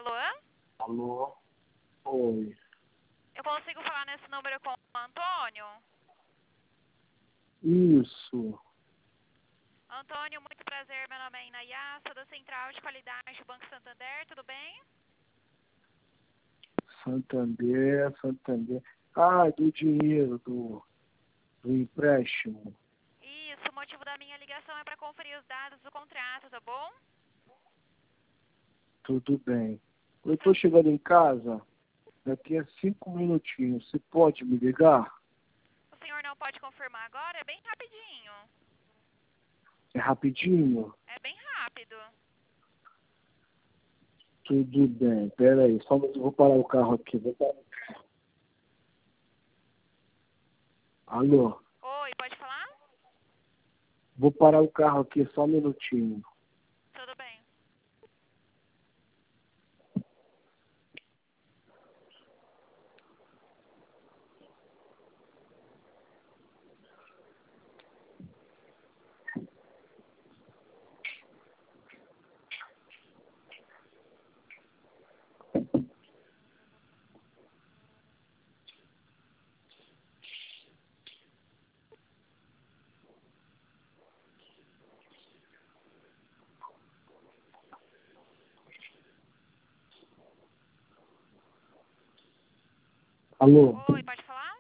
Alô? Alô? Oi. Eu consigo falar nesse número com o Antônio? Isso. Antônio, muito prazer. Meu nome é Inayá, sou da Central de Qualidade do Banco Santander, tudo bem? Santander. Ah, do dinheiro, do empréstimo. Isso, o motivo da minha ligação é para conferir os dados do contrato, tá bom? Tudo bem. Eu estou chegando em casa daqui a 5 minutinhos. Você pode me ligar? O senhor não pode confirmar agora? É bem rapidinho. É rapidinho? É bem rápido. Tudo bem. Pera aí, só um minuto, eu vou parar o carro aqui. Alô? Oi, pode falar? Vou parar o carro aqui só um minutinho. Tudo bem. Alô? Oi, pode falar?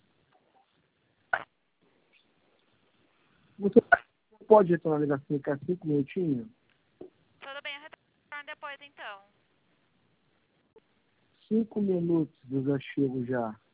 Você pode retornar daqui a 5 minutinhos? Tudo bem, eu retorno depois então. 5 minutos, eu já chego já.